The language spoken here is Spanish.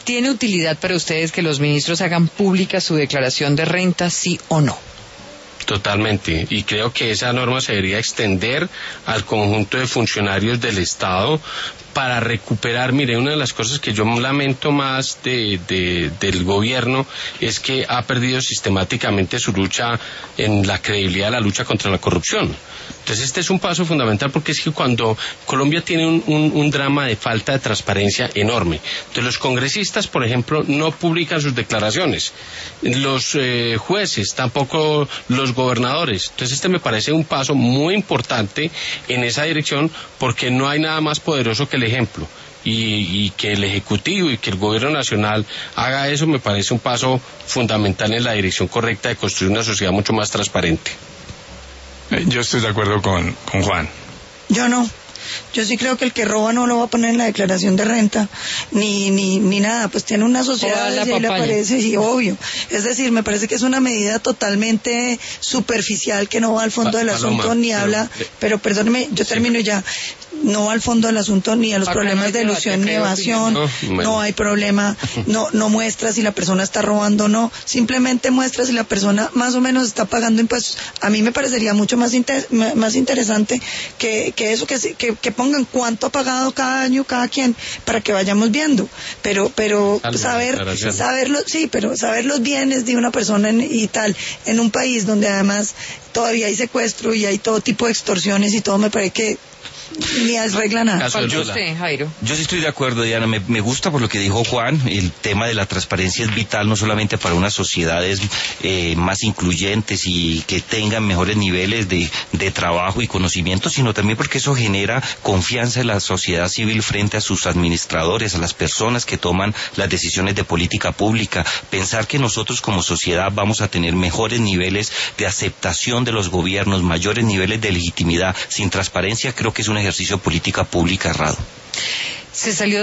¿Tiene utilidad para ustedes que los ministros hagan pública su declaración de renta, sí o no? Totalmente, y creo que esa norma se debería extender al conjunto de funcionarios del Estado para recuperar. Mire, una de las cosas que yo lamento más del gobierno es que ha perdido sistemáticamente su lucha en la credibilidad de la lucha contra la corrupción. Entonces este es un paso fundamental, porque es que cuando Colombia tiene un drama de falta de transparencia enorme, entonces los congresistas, por ejemplo, no publican sus declaraciones, los jueces, tampoco los gobernadores. Entonces este me parece un paso muy importante en esa dirección, porque no hay nada más poderoso que el ejemplo, y que el Ejecutivo y que el Gobierno Nacional haga eso me parece un paso fundamental en la dirección correcta de construir una sociedad mucho más transparente. Yo estoy de acuerdo con Juan. Yo no. Yo sí creo que el que roba no lo va a poner en la declaración de renta, ni nada, pues tiene una sociedad y ahí le aparece, y obvio. Es decir, me parece que es una medida totalmente superficial que no va al fondo del asunto, ni habla, pero perdóneme, yo termino ya. No va al fondo del asunto, ni a los problemas de ilusión ni evasión, no hay problema, no muestra si la persona está robando o no, simplemente muestra si la persona más o menos está pagando impuestos. A mí me parecería mucho más interesante que eso, que pongan cuánto ha pagado cada año cada quien, para que vayamos viendo, pero saber los bienes de una persona y tal, en un país donde además todavía hay secuestro y hay todo tipo de extorsiones y todo, me parece que ni es regla nada. Usted, Jairo. Yo sí estoy de acuerdo, Diana, me gusta por lo que dijo Juan. El tema de la transparencia es vital, no solamente para unas sociedades más incluyentes y que tengan mejores niveles de trabajo y conocimiento, sino también porque eso genera confianza en la sociedad civil frente a sus administradores, a las personas que toman las decisiones de política pública. Pensar que nosotros como sociedad vamos a tener mejores niveles de aceptación de los gobiernos, mayores niveles de legitimidad sin transparencia, creo que es un ejercicio de política pública errado. Se salió